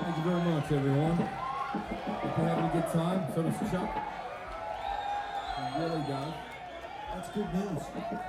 Thank you very much, everyone. Hope you're having a good time. So does Chuck. He really does. That's good news.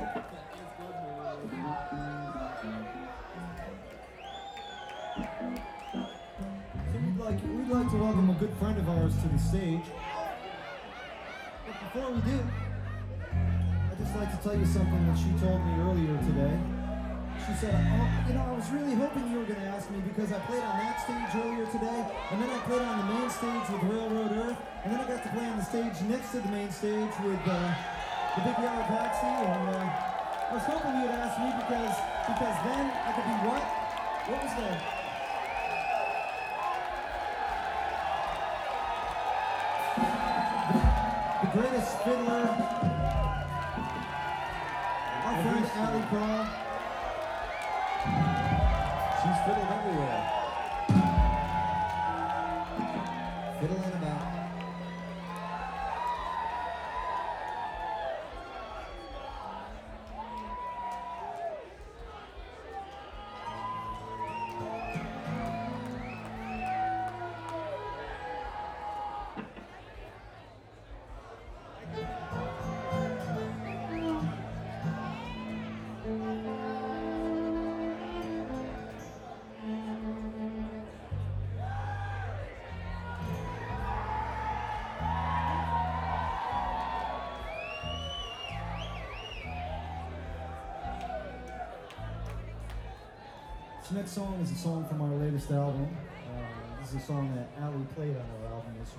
So we'd like to welcome a good friend of ours to the stage. But before we do, I'd just like to tell you something that she told me earlier today. She said, I was really hoping you were going to ask me because I played on that stage earlier today, and then I played on the main stage with Railroad Earth, and then I got to play on the stage next to the main stage with the Big Yellow Taxi, and I was hoping you'd ask me because then I could be what? What was that? The greatest fiddler, our friend Allie Crawl. She's fiddled everywhere. Fiddling about. This next song is a song from our latest album. This is a song that Allie played on our album. It's